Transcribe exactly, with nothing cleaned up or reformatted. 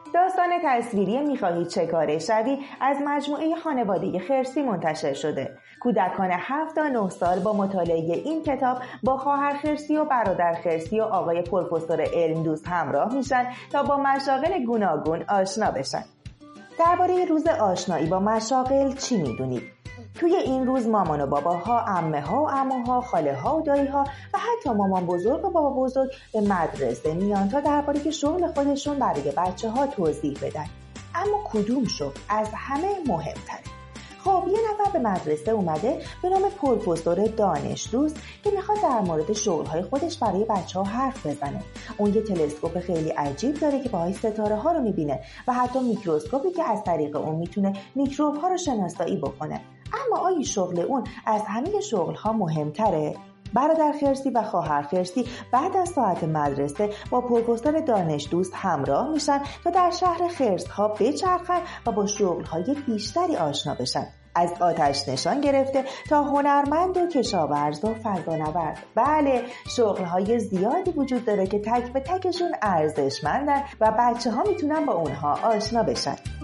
داستان تصویری میخواهی چه کاره شوی از مجموعه خانواده خرسی منتشر شده. کودکان هفت تا نه سال با مطالعه این کتاب با خواهر خرسی و برادر خرسی و آقای پروفسور علم دوست همراه میشن تا با مشاغل گوناگون آشنا بشن. درباره روز آشنایی با مشاغل چی میدونید؟ توی این روز مامان و باباها، عمه ها و عموها، خاله ها و دایی ها و حتی مامان بزرگ و بابا بزرگ به مدرسه میان تا درباره شغل خودشون برای بچه ها توضیح بدن. اما کدوم شغل از همه مهمتره؟ خب یه نفر به مدرسه اومده به نام پروفسور دانش دوست که میخواد در مورد شغلهای خودش برای بچه ها حرف بزنه. اون یه تلسکوپ خیلی عجیب داره که باهاش ستاره ها رو میبینه و حتی میکروسکوپی که از طریق اون میتونه میکروب ها رو شناسایی بکنه. اما آیا شغل اون از همه شغل ها مهمتره؟ برادر خرسی و خواهر خرسی بعد از ساعت مدرسه با پروفسور دانش دوست همراه میشن تا در شهر خرس ها بچرخن و با شغل های بیشتری آشنا بشن. از آتش نشان گرفته تا هنرمند و کشاورز و فضانورد. بله، شغل های زیادی وجود داره که تک به تکشون ارزشمندن و بچه ها میتونن با اونها آشنا بشن.